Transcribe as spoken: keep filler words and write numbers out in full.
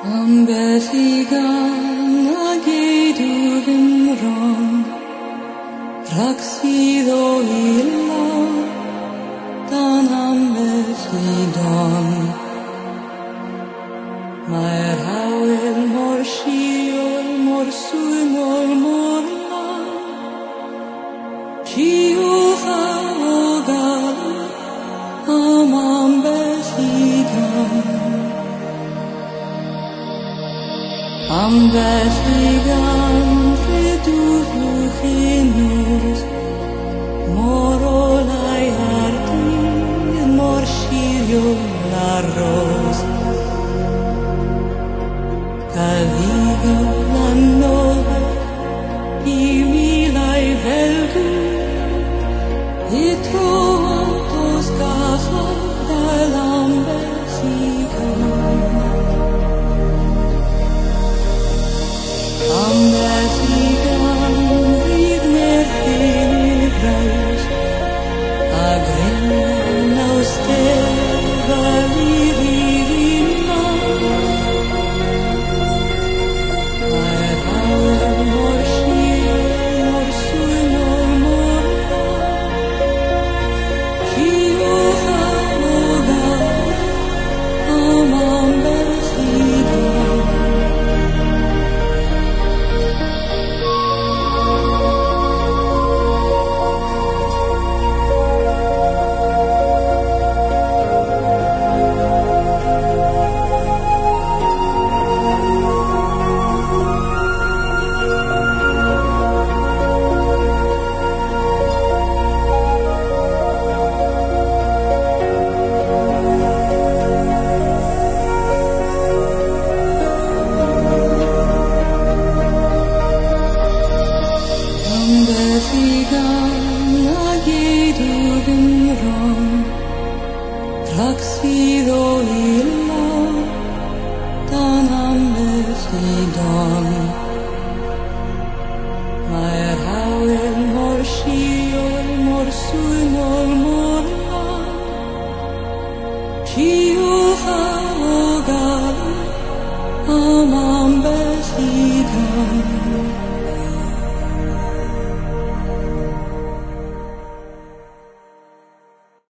Ambell i gan a gyd o fymrong, rhag sydd o ilo, dan ambell i don. Mae'r hawl mor siol, mor swynol, mor lan, Ciwch a o galw am ambell i gan. Ambell i gan rhedwch i nos, mor olau ar dyn, mor siriol ar ros. Cael a nofel i milau fel gŵn, i tro os gallaf fel ambell i gan. Ambell i gan fydd merched i fraws, a gryn awster fel i rydd i mas. Mae'r hawl mor siol, mor swynol, mor lan, Ciwch a o galw am ambell i gan. Ambell i gan a gyd o fymrong, rhag sydd o ilo, dan ambell i don. Mae'r hawl mor siol, mor swynol, mor lan, Ciwch a